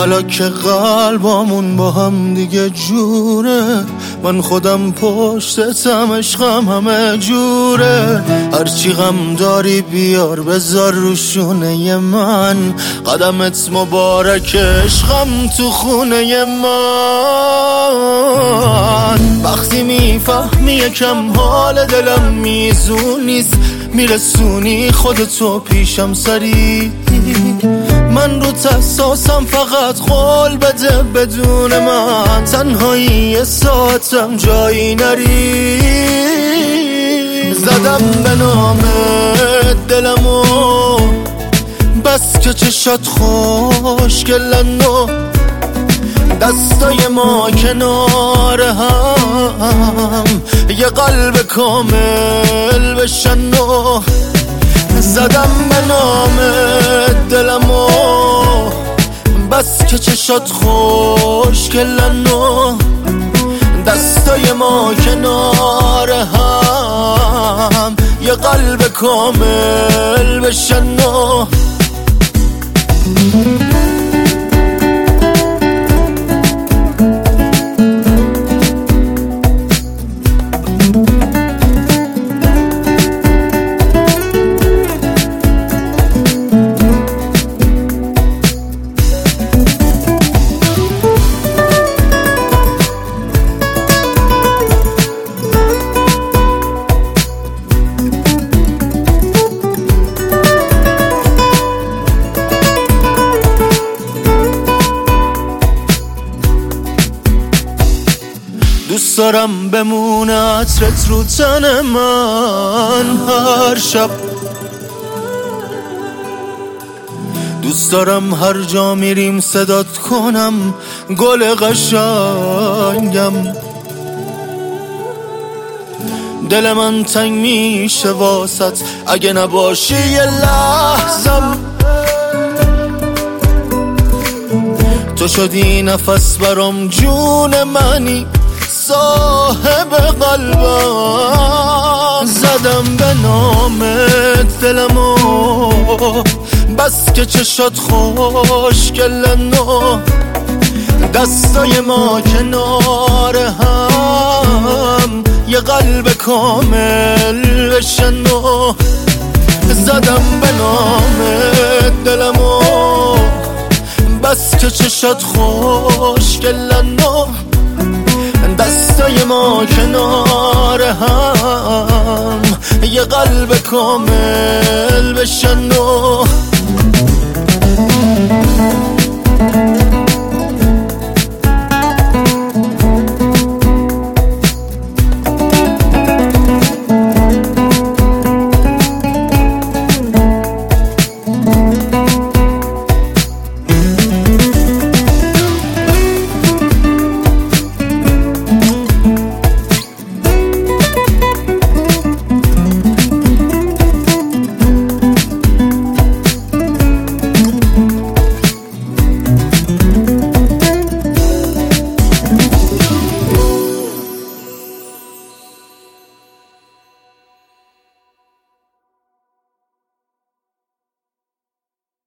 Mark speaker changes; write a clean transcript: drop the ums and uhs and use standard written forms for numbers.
Speaker 1: حالا که قلبامون با هم دیگه جوره، من خودم پشتتم، عشقم همه جوره. هرچی غم داری بیار بذار رو شونه من، قدمت مبارک عشقم تو خونه من. وقتی میفهمی یکم حال دلم میزون نیست، میرسونی خودتو پیشم سری، من رو تحساسم فقط قول بده بدون من، تنهایی ساعتم جایی نری. زدم به نامت دلمو بس که چشات خوشگلن و دستای ما کنار هم یه قلب کامل بشن و زدم به نامت دلمو بس که چشات خوشگلن و دستای ما کنار هم یه قلب کامل بشن و دوست دارم بمونه عطرت رو تن من هر شب، دوست دارم هر جا میریم صدات کنم گل قشنگم. دل من تنگ میشه واسط اگه نباشی یه لحظم، تو شدی نفس برام جون منی صاحب قلبم. زدم به نامت دلمو بس که چشات خوشگلن و دستای ما کنار هم یه قلب کامل بشن و زدم به نامت دلمو بس که چشات خوشگلن و دستای ما کنار هم یه قلب کامل بشن و